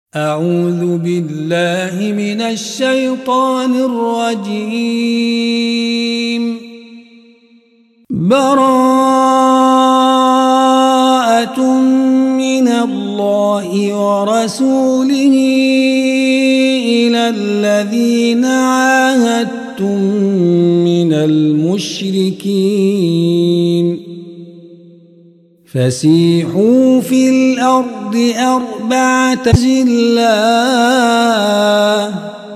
أعوذ بالله من الشيطان الرجيم. براءة من الله ورسوله إلى الذين عاهدتم من المشركين فسيحوا في الأرض 4 الله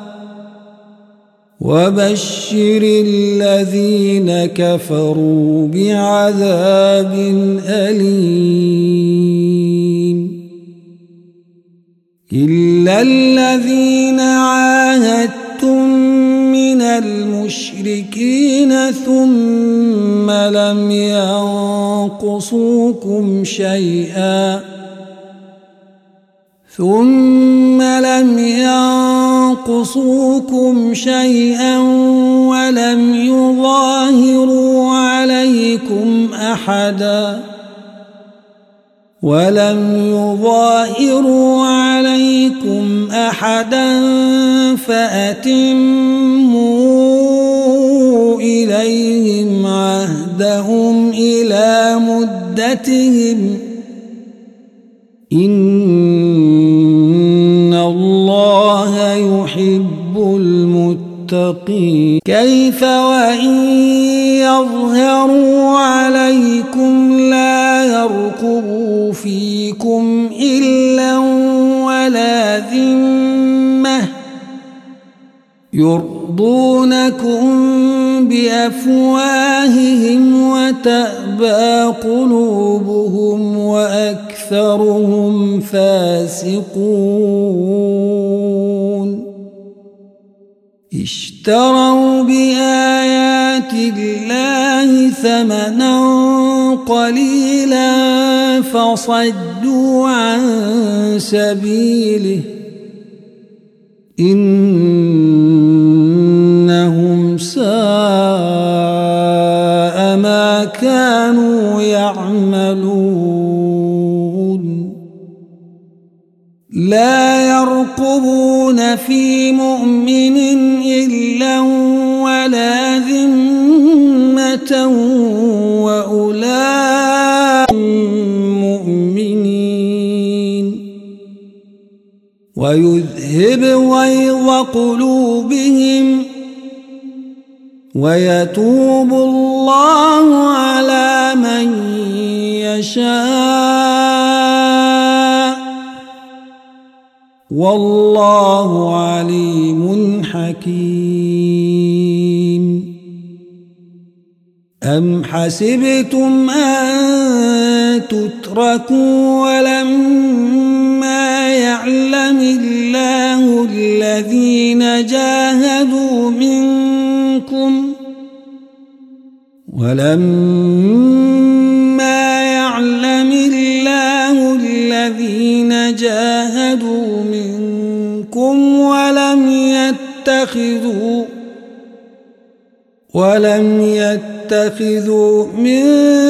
وبشر الذين كفروا بعذاب أليم. إلا الذين عاهدتم من المشركين ثم لم ينقصوكم شيئا ولم يظاهروا عليكم أحدا فأتموا إليهم عهدهم إلى مدتهم إن الله يحب المتقين. كيف وإن يظهروا عليكم لا يرقبوا فيكم إلا ولا ذمة يرضونكم بأفواههم وتأبى قلوبهم وأكثرهم فاسقون. اشتروا بآيات الله ثمنا قليلا فصدوا عن سبيله إنهم ساء ما كانوا يعملون. لا يرقبون في مؤمن إلا ولا ذمة وأولئك مؤمنين ويذهب غيظ قلوبهم ويتوب الله على من يشاء والله عليم حكيم. أم حسبتم أن تتركوا ولما يعلم الله الذين جاهدوا منكم ولم يتخذوا من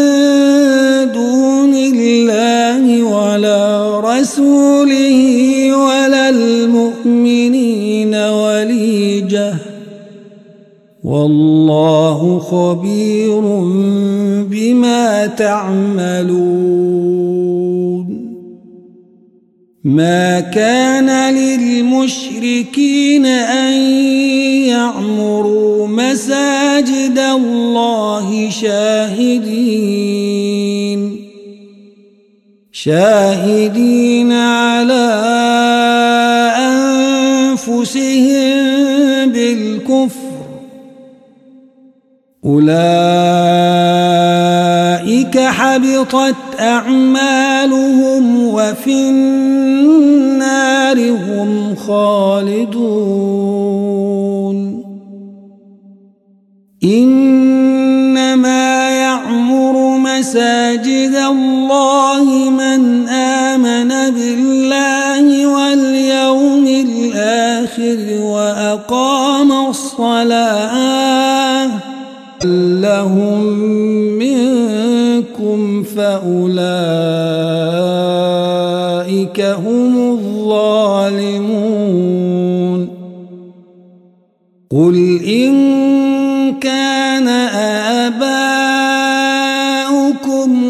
دون الله ولا رسوله ولا المؤمنين وليجة والله خبير بما تعملون. ما كان للمشركين أن يعمروا مساجد الله شاهدين على أنفسهم بالكفر أولئك حبطت أعمالهم وفي النار هم خالدون. إنما يعمر مساجد الله من آمن بالله واليوم الآخر وأقام الصلاة لهم منكم فأولئك هم الظالمون. الظالمون قل إن كان آباؤكم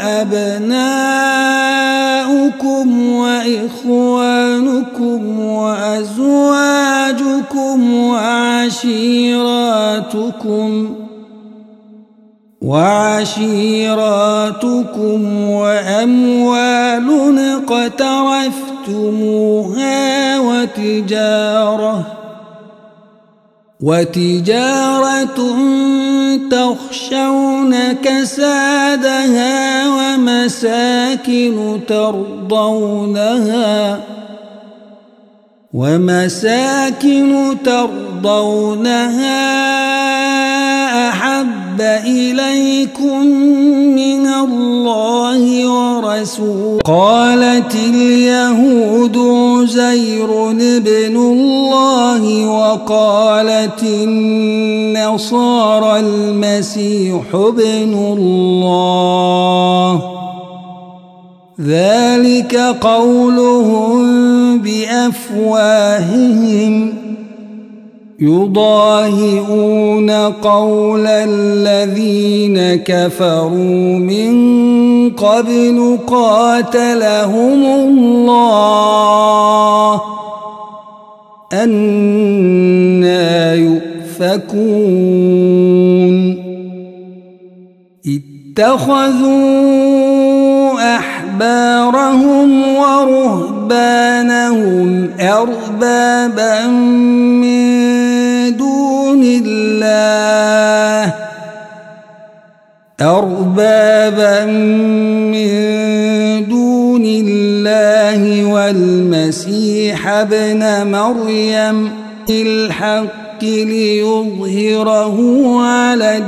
وأبناؤكم وإخوانكم وأزواجكم وعشيراتكم وأموال اقترفتموها وتجارة تخشون كسادها ومساكن ترضونها أحب إليكم من الله ورسوله قالت اليهود عزير ابن الله وقالت النصارى المسيح ابن الله ذلك قولهم بأفواههم يضاهئون قول الذين كفروا من قبل قاتلهم الله أنى يؤفكون اتخذوا أحبارهم ورهبانهم أربابا من دون الله والمسيح ابن مريم الحق ليظهره على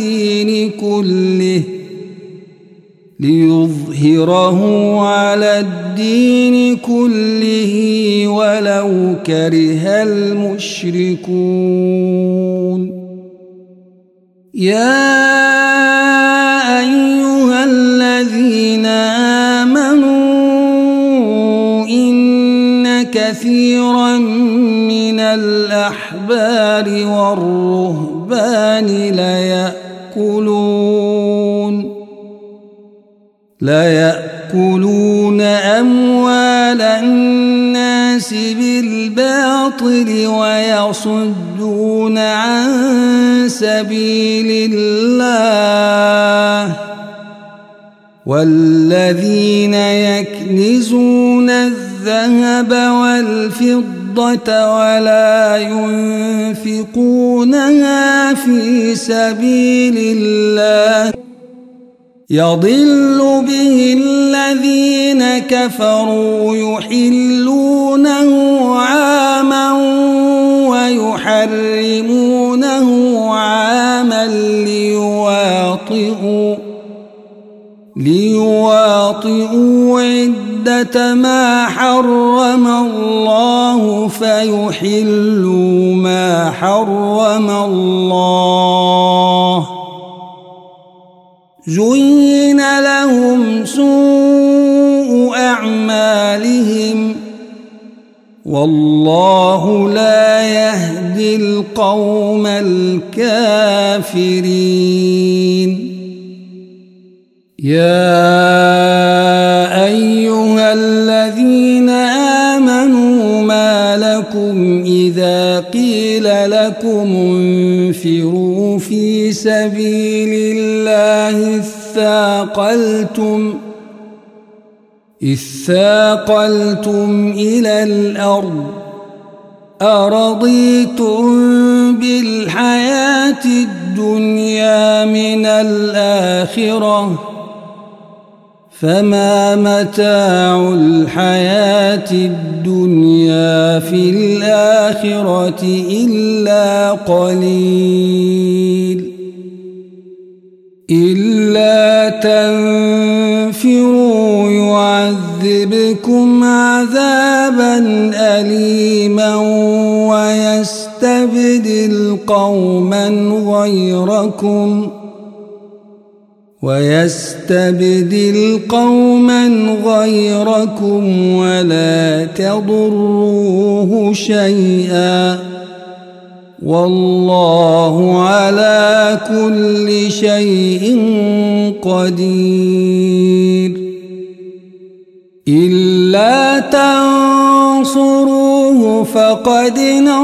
الدين كله ولو كره المشركون يا أيها الذين آمنوا إن كثيرا من الأحبار والرهبان ليأكلون أموال الناس بالباطل ويصدون عن سبيل الله والذين يكنزون الذهب والفضة ولا ينفقونها في سبيل الله يضل به الذين كفروا يحلونه عاما ويحرمونه عاما ليواطئوا عدة ما حرم الله فيحلوا ما حرم الله زين لهم سوء أعمالهم والله لا يهدي القوم الكافرين يا أيها الذين آمنوا ما لكم إذا قيل لكم انفروا في سبيل الله اثاقلتم إلى الأرض أرضيتم بالحياة الدنيا من الآخرة فما متاع الحياة الدنيا في الآخرة إلا قليل إلا تنفروا يعذبكم عذابا أليما ويستبدل قوما غيركم ويستبدل قوما غيركم ولا تضروه شيئا والله على كل شيء قدير. إلا تنصروه فقد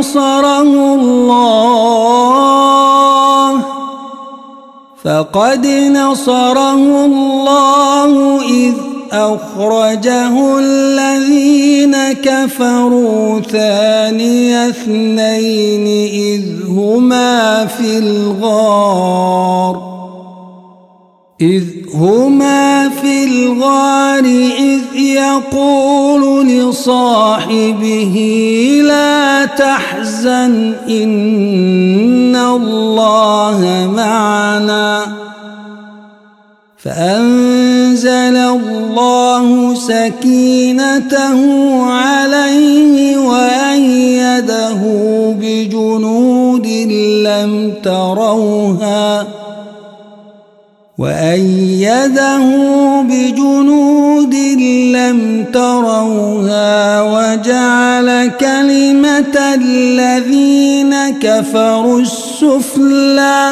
نصره الله إذ أخرجه الذين كفروا ثاني اثنين إذ هما في الغار إذ يقول لصاحبه لا تحزن إن الله معنا فأنزل الله سكينته عليه وأيده بجنود لم تروها وجعل كلمة الذين كفروا السفلى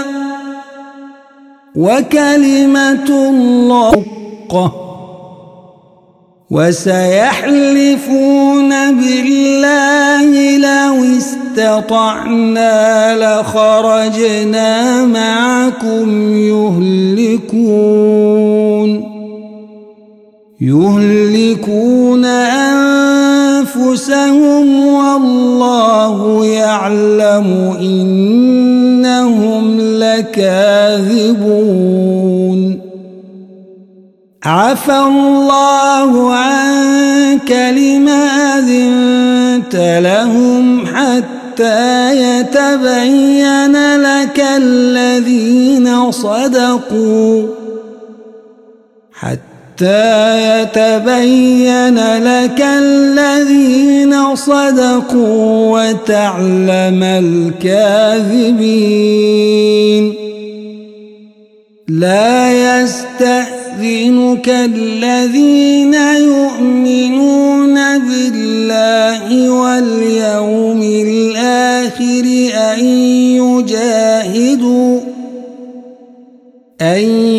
وكلمة الله وسيحلفون بالله لو استطعنا لخرجنا معكم يهلكون أنفسهم والله يعلم إنهم لكاذبون. عفى الله عنك لما أذنت لهم حتى يتبين لك الذين صدقوا وتعلم الكاذبين. لا يستأذنك الذين يؤمنون بالله واليوم الآخر أن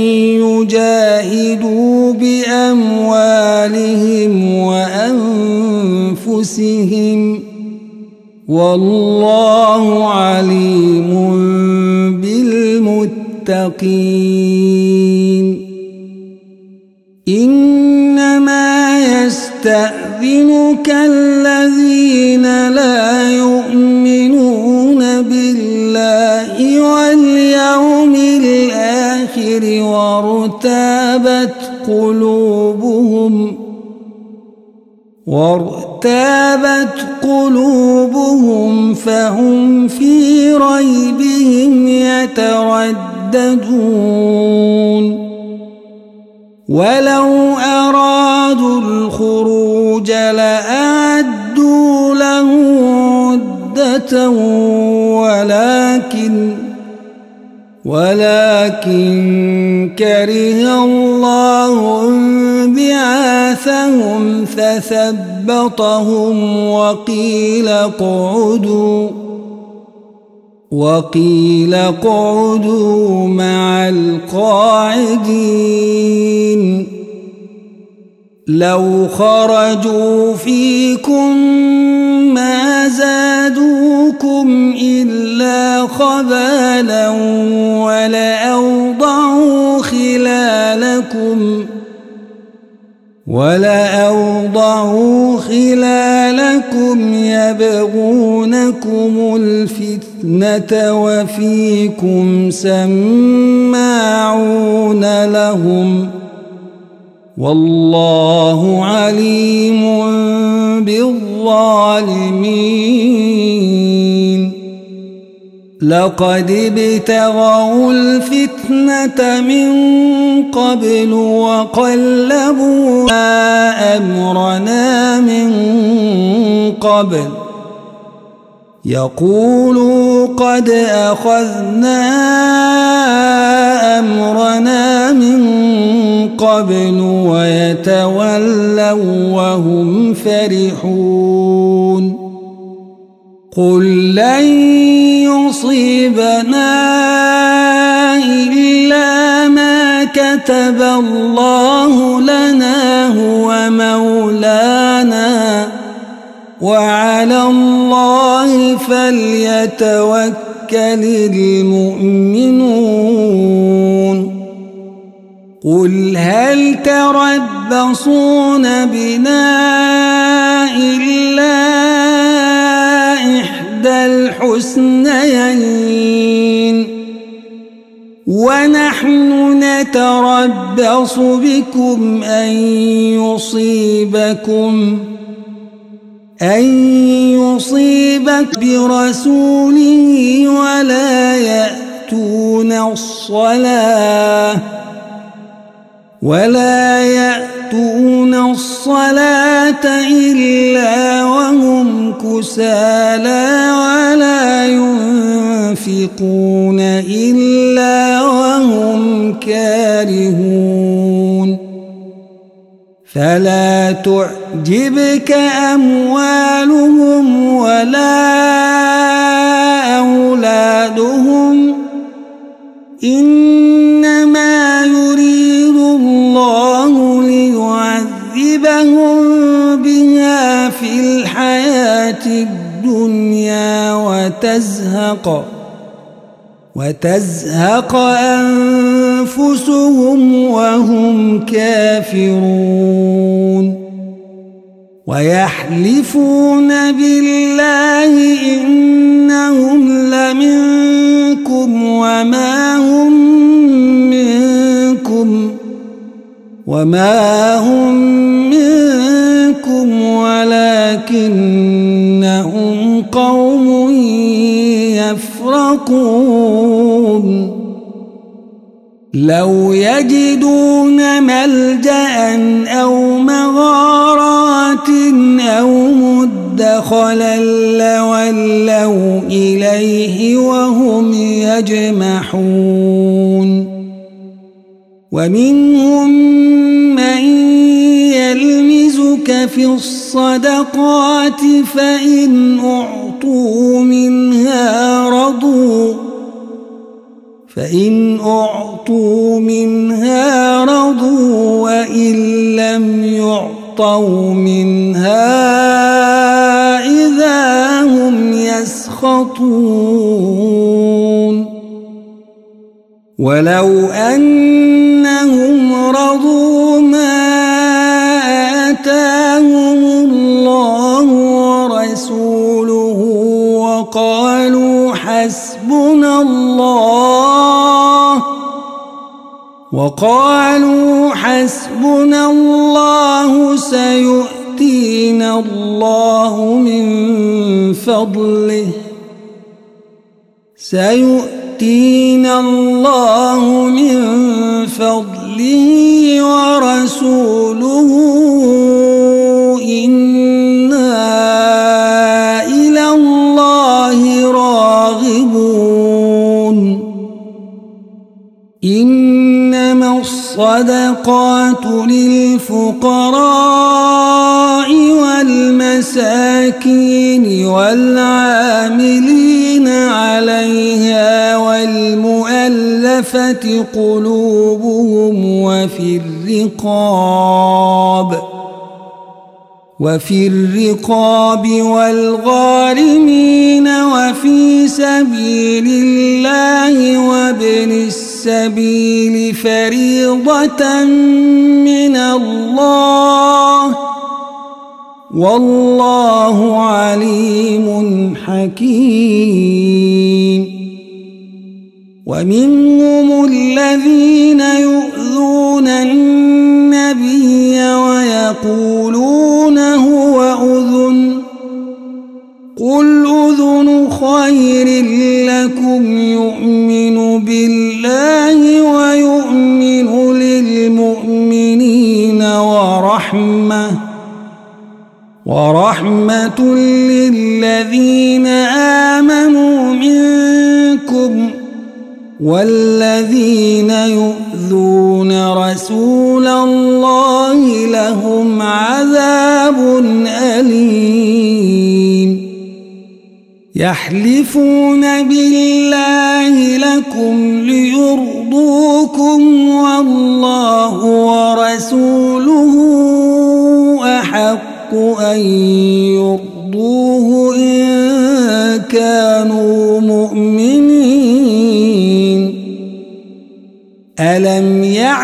يجاهدوا بأموالهم وأنفسهم والله عليم بالمتقين. إنما يستأذنك الذين لا يؤمنون بالله واليوم الآخر وارتابت قلوبهم فهم في ريبهم يترددون. ولو أرادوا الخروج لأعدوا له عدة ولكن كره الله بعاثهم فثبطهم وقيل اقعدوا مع القاعدين. لو خرجوا فيكم ما زادوكم إلا خبالا ولأوضعوا خلالكم يبغونكم الفتنة وفيكم سماعون لهم والله عليم بالظالمين. لقد ابتغوا الفتنة من قبل وقلبوا أمرنا من قبل يقولوا قد أخذنا أمرنا من قبل ويتولوا وهم فرحون قل لن يصيبنا إلا ما كتب الله لنا هو مولانا وعلى الله فليتوكل المؤمنون قل هل تربصون بنا إلا إحدى الحسنيين ونحن نتربص بكم أن يصيبك برسوله ولا يأتون الصلاة إلا وهم كسالى ولا ينفقون إلا وهم كارهون فلا تعجبك أموالهم ولا أولادهم إنما يريد الله ليعذبهم بها في الحياة الدنيا وتزهق أنفسهم وهم كافرون ويحلفون بالله إنهم لمنكم وما هم منكم ولكنهم قوم يفرقون لو يجدون ملجأ أو مغارات أو مدخلا لولوا إليه وهم يجمحون ومنهم من يلمزك في الصدقات فإن أعطوا منها رضوا وإن لم يعطوا منها إذا هم يسخطون ولو أنهم رضوا ما آتاهم الله ورسوله وقالوا حسبنا الله سيؤتينا الله من فضله ورسوله إنا إلى الله راغبون إنما الصدقات للفقراء والمساكين والعاملين عليها والمؤلفة قلوبهم وفي الرقاب والغارمين وفي سبيل الله وابن السبيل فريضة من الله والله عليم حكيم ومنهم الذين يؤذون النبي ويقولون هو أذن قل أذن خير لكم يؤمن بالله ويؤمن للمؤمنين ورحمة للذين آمنوا منكم والذين يؤذون رسول الله لهم عذاب أليم يحلفون بالله لكم ليرضوكم والله ورسوله أحق أن يرضوه إن كانوا مؤمنين ألم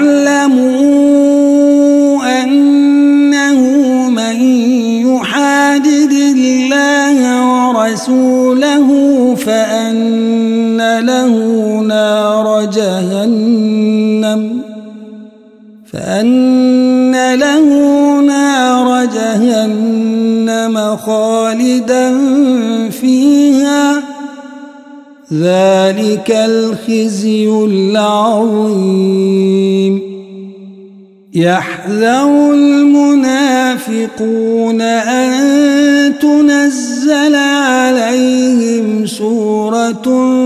يعلموا أنه من يحادد الله ورسوله فأن له نار جهنم خالدا فيها ذلك الخزي العظيم يحذر المنافقون أن تنزل عليهم سورة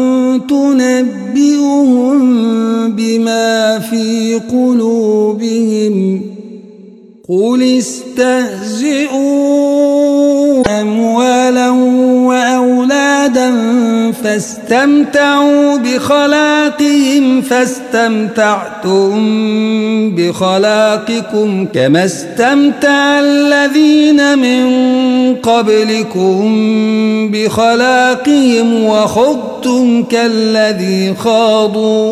تنبئهم بما في قلوبهم قل استهزئوا أموالا وأولادا فاستمتعوا بخلاقهم فاستمتعتم بخلاقكم كما استمتع الذين من قبلكم بخلاقهم وخضتم كالذي خاضوا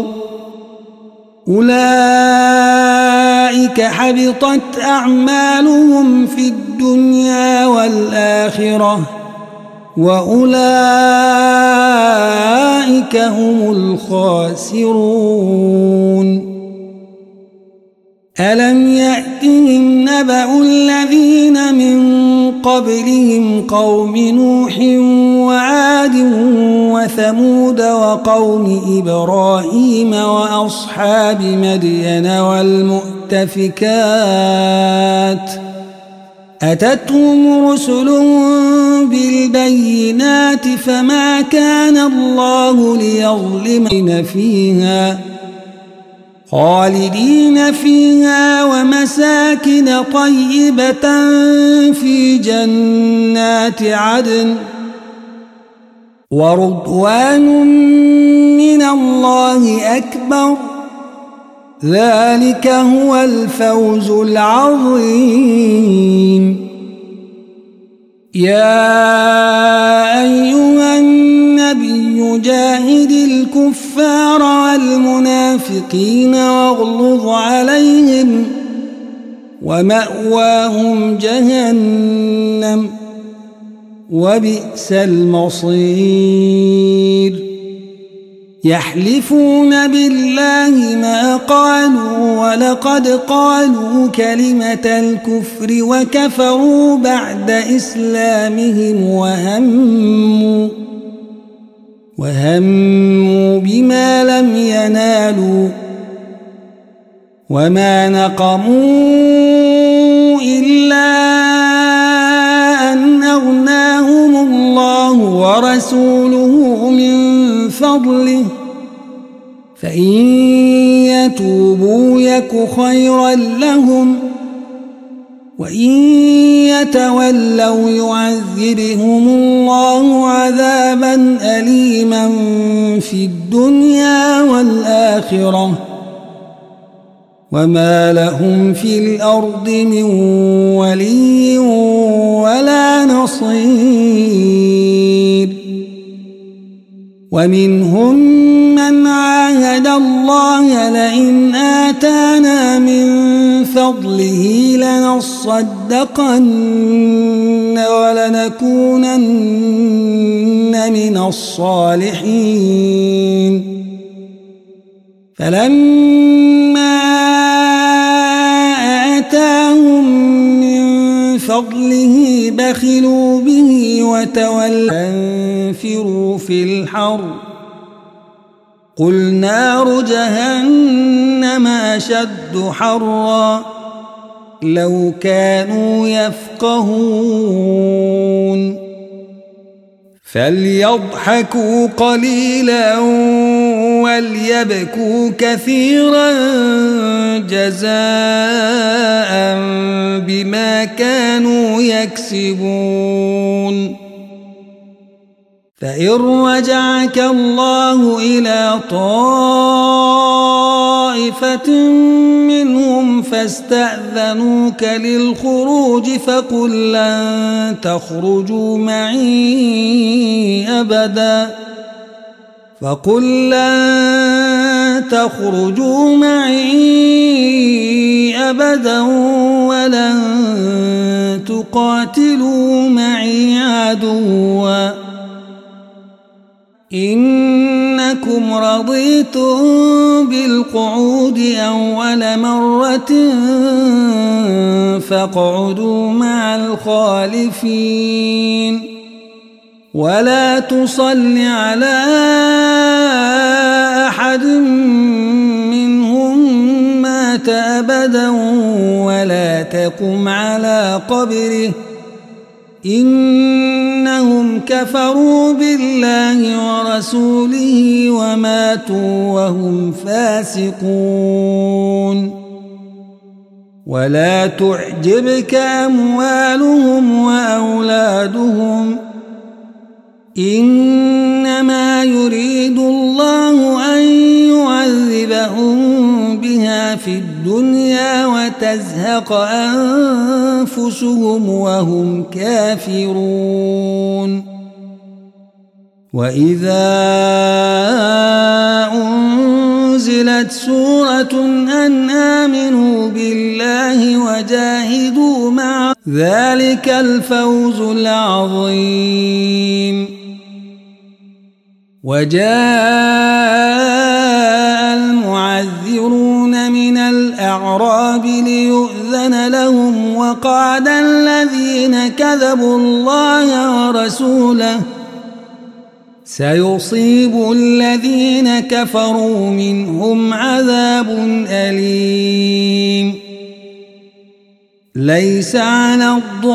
أولئك حبطت أعمالهم في الدنيا والآخرة وأولئك هم الخاسرون ألم يأتهم نبأ الذين من قبلهم قوم نوح وعاد وثمود وقوم إبراهيم وأصحاب مدين والمؤتفكات أتتهم رسلهم بالبينات فما كان الله ليظلمهم فيها خالدين فيها ومساكن طيبة في جنات عدن ورضوان من الله أكبر ذلك هو الفوز العظيم يا أيها النبي جاهد الكفار والمنافقين واغلظ عليهم ومأواهم جهنم وبئس المصير يحلفون بالله ما قالوا ولقد قالوا كلمة الكفر وكفروا بعد إسلامهم وهموا بما لم ينالوا وما نقموا إلا أن أغناهم الله ورسوله من فضله فإن يتوبوا يك خيرا لهم وإن يتولوا يعذبهم الله عذابا أليما في الدنيا والآخرة وما لهم في الأرض من ولي ولا نصير ومنهم من عاهد الله لئن آتانا من فضله لنصدقن ولنكونن من الصالحين فلما آتاهم من فضله بخلوا به وتولوا انفروا في الحر قل نار جهنم أشد حرا لو كانوا يفقهون فليضحكوا قليلا وليبكوا كثيرا جزاء بما كانوا يكسبون. فإن رجعك الله إلى طائفة منهم فاستأذنوك للخروج فقل لن تخرجوا معي أبدا ولن تقاتلوا معي عدوا إنكم رضيتم بالقعود أول مرة فاقعدوا مع الخالفين ولا تصل على أحد منهم مات أبدا ولا تقم على قبره إنهم كفروا بالله ورسوله وماتوا وهم فاسقون. ولا تعجبك أموالهم وأولادهم إنما يريد الله أن يعذبهم بها في الدنيا وتزهق أنفسهم وهم كافرون. وإذا أنزلت سورة أن آمنوا بالله وجاهدوا مع ذلك الفوز العظيم. وجاء المعذرون من الأعراب ليؤذن لهم وقعد الذين كذبوا الله ورسوله سيصيب الذين كفروا منهم عذاب أليم. ليس على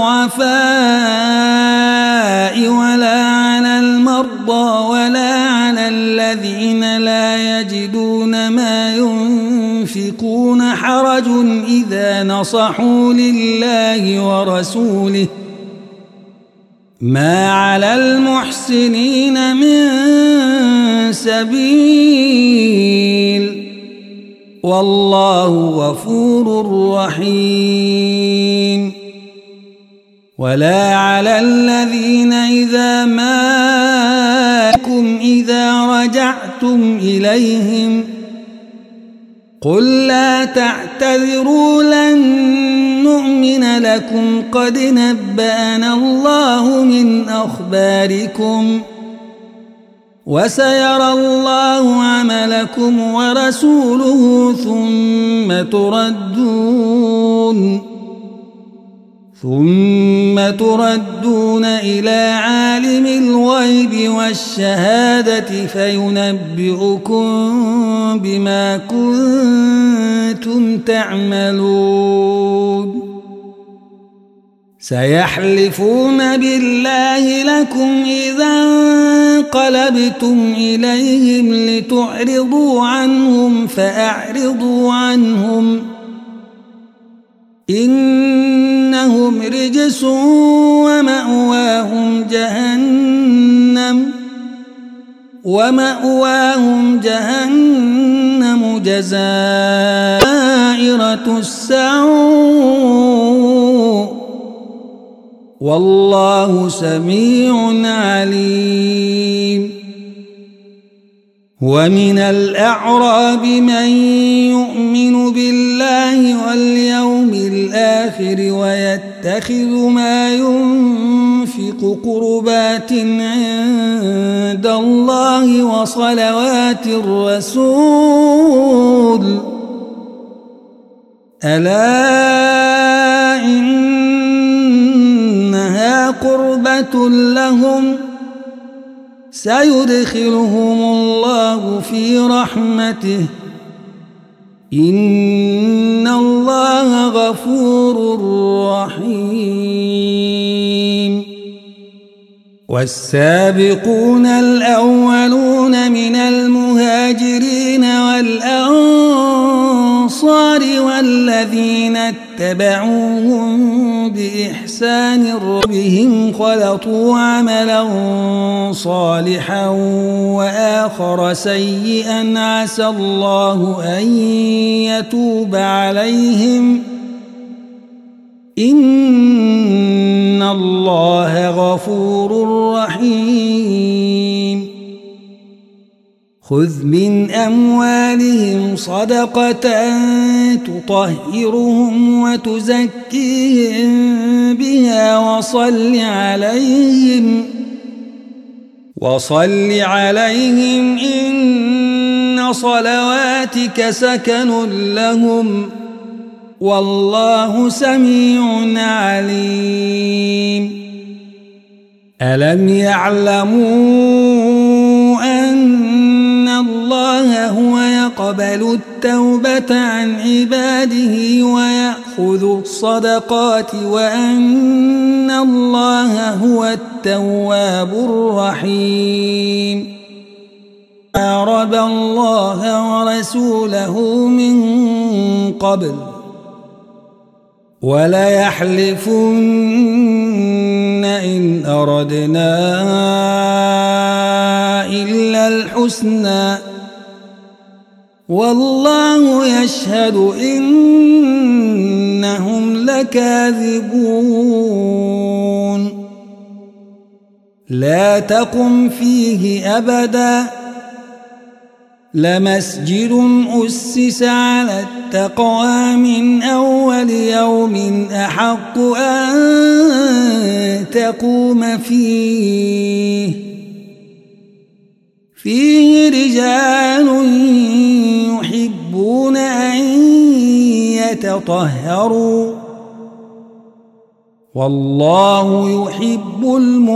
الضعفاء ولا على المرضى ولا على الذين لا يجدون ما ينفقون حرج إذا نصحوا لله ورسوله ما على المحسنين من سبيل والله غفور رحيم. ولا على الذين إذا رجعتم إليهم قل لا تعتذروا لن نؤمن لكم قد نبأنا الله من أخباركم وسيرى الله عملكم ورسوله ثم تردون إلى عالم الغيب والشهادة فينبئكم بما كنتم تعملون. سيحلفون بالله لكم إذا انقلبتم إليهم لتعرضوا عنهم فأعرضوا عنهم إنهم رجس ومأواهم جهنم جزائرة السوء والله سميع عليم. ومن الأعراب من يؤمن بالله واليوم الآخر ويتخذ ما ينفق قربات عند الله وصلوات الرسول ألا إنها قربة لهم سيدخلهم الله في رحمته إن الله غفور رحيم. والسابقون الأولون الأولون من المهاجرين والأنصار والذين اتبعوهم بإحسان ربهم خلطوا عملا صالحا وآخر سيئا عسى الله أن يتوب عليهم إن الله غفور رحيم خذ من أموالهم صدقة تطهرهم وتزكيهم بها وصل عليهم إن صلواتك سكن لهم والله سميع عليم ألم يعلموا أن الله هو يقبل التوبة عن عباده ويأخذ الصدقات وأن الله هو التواب الرحيم عرب الله ورسوله من قبل وليحلفن إن أردنا إلا الحسنى والله يشهد إنهم لكاذبون لا تقم فيه أبدا لمسجد أسس على التقوى من أول يوم أحق أن تقوم فيه رجال يحبون أن يتطهروا والله يحب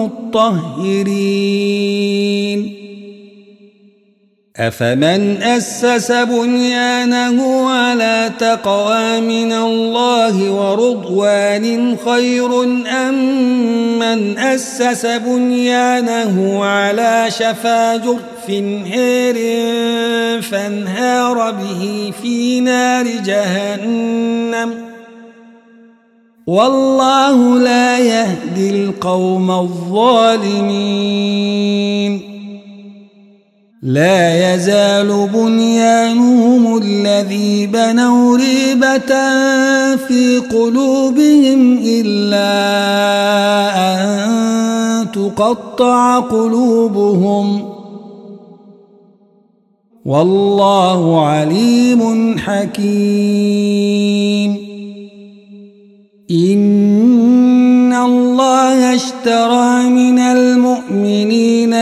المطهرين أفمن أسس بنيانه على تقوى من الله ورضوان خير أم من أسس بنيانه على شفا جرف هير فانهار به في نار جهنم والله لا يهدي القوم الظالمين لا يزال بنيانهم الذي بنوا ريبة في قلوبهم إلا أن تقطع قلوبهم والله عليم حكيم إن الله اشترى من المؤمنين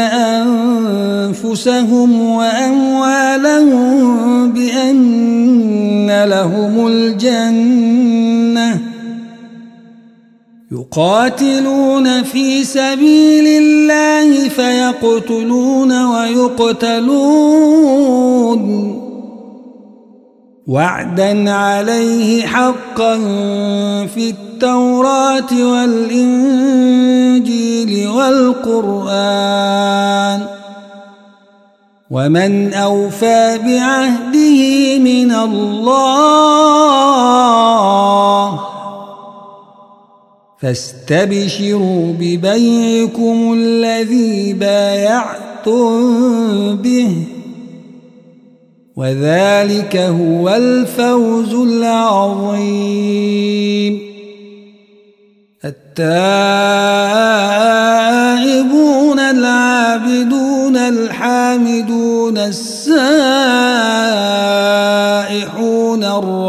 أنفسهم وأموالهم بأن لهم الجنة يقاتلون في سبيل الله فيقتلون ويقتلون وعدا عليه حقا في التوراة والإنجيل والقرآن ومن أوفى بعهده من الله فاستبشروا ببيعكم الذي بايعتم به وذلك هو الفوز العظيم التائبون العابدون الحامدون السائحون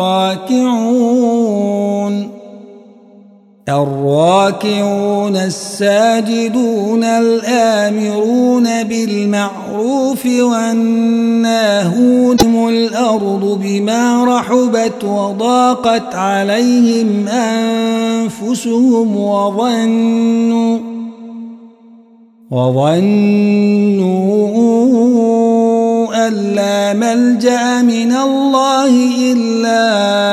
الراكعون الساجدون الآمرون بالمعروف والناهون الأرض بما رحبت وضاقت عليهم أنفسهم وظنوا أن لا ملجأ من الله إلا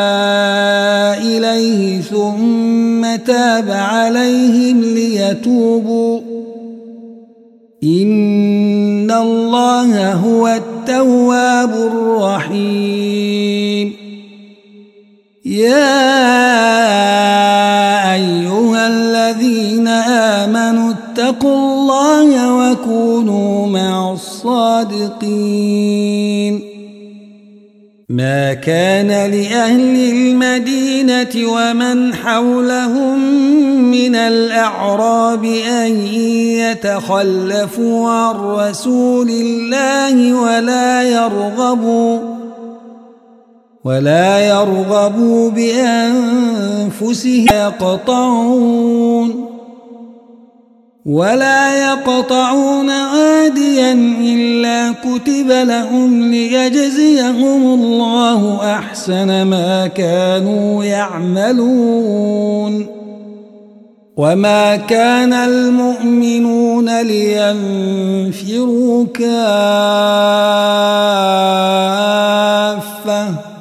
إليه ثم تاب عليهم ليتوبوا إن إن الله هو التواب الرحيم يا أيها الذين آمنوا اتقوا الله وكونوا مع الصادقين ما كان لأهل المدينة ومن حولهم من الأعراب أن يتخلفوا عن رسول الله ولا يرغبوا بأنفسهم ولا يقطعون عاديا إلا كتب لهم ليجزيهم الله أحسن ما كانوا يعملون وما كان المؤمنون لينفروا كافة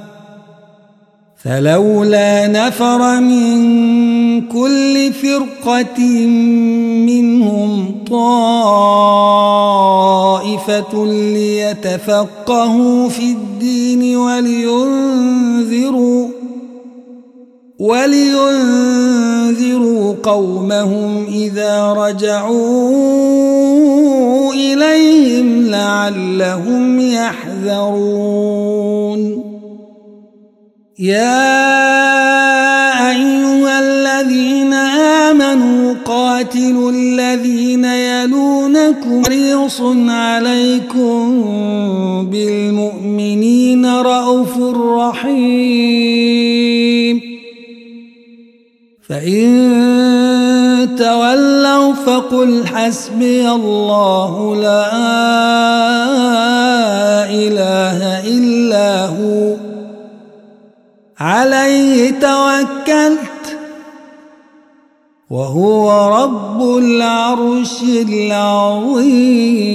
فلولا نفر من كل فرقة منهم طائفة ليتفقهوا في الدين ولينذروا قومهم إذا رجعوا إليهم لعلهم يحذرون يا أيها الذين آمنوا قاتلوا الذين يلونكم حريص عليكم بالمؤمنين رءوف رحيم فإن تولوا فقل حسبي الله لا إله إلا هو عليه توكلت وهو رب العرش العظيم